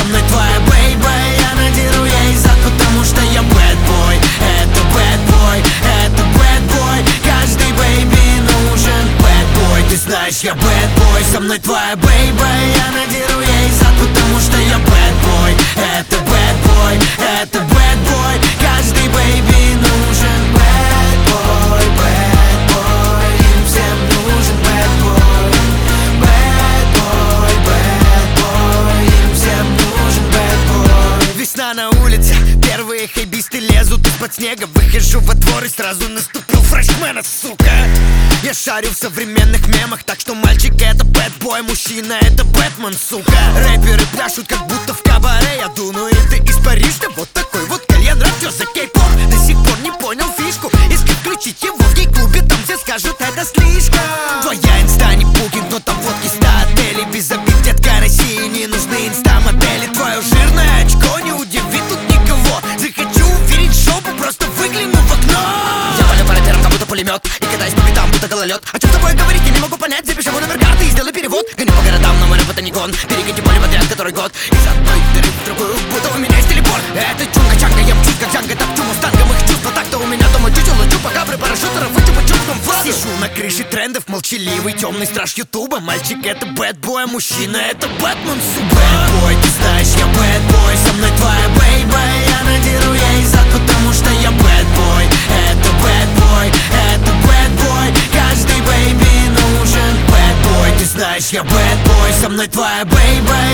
мной твоя бейба. Я надеру ей зад, потому что я bad boy. Это bad boy, это bad boy. Каждый бейби нужен bad boy. Ты знаешь, я bad boy, со мной твоя бейба. Я надеру ей зад, потому что я bad boy. Это bad boy, это bad boy. Каждый бейби нужен bad boy, bad boy. Им всем нужен bad boy. Bad boy, bad boy. Им всем нужен bad boy. Весна на улице, первые хайбисты лезут из-под снега. Выхожу во двор и сразу наступил фрешмена, сука. Я шарю в современных мемах, так что мальчик это бэтбой, мужчина это Бэтмен, сука. Рэперы пляшут как будто в кабаре. Я дуну, и ты из Парижа, вот такой вот кальян, радио за кей-поп. До сих пор не понял фишку. Если включить его в гей-клубе, там все скажут это слишком. Твоя инста не букинг, но там водки 100 отелей. Без обид, детка, России не нужны инста-модели. Твое жирное очко не удивит тут никого. Захочу увидеть жопу, просто выгляну в окно. Я валю по рэперам, как будто пулемет, и катаюсь по битам, будто гололед. О чем тобой говорить, я не могу понять. Запиши мой номер карты и сделай перевод. Гоню по городам, но мой рэп это не гон. Перегони поле подряд, который год. Из одной дыры в другую, будто у меня есть телепорт. Это чунга-чанга, я мчусь как Джанго, топчу мустангом их чувства. Так-то у меня дома чучело, лечу по кабре парашютером, вычу по чувствам в воду. Сижу на крыше трендов, молчаливый, темный страж ютуба. Мальчик это бэтбой, а мужчина это Бэтмен, сука. Бэтбой, ты знаешь, я бэтбой, со мной твоя бейба. Я надеру ей зад, потому что я бэтбой. Это бэтбой, это бэтбой. Каждый бейби нужен бэтбой. Ты знаешь, я бэтбой, со мной твоя бейба.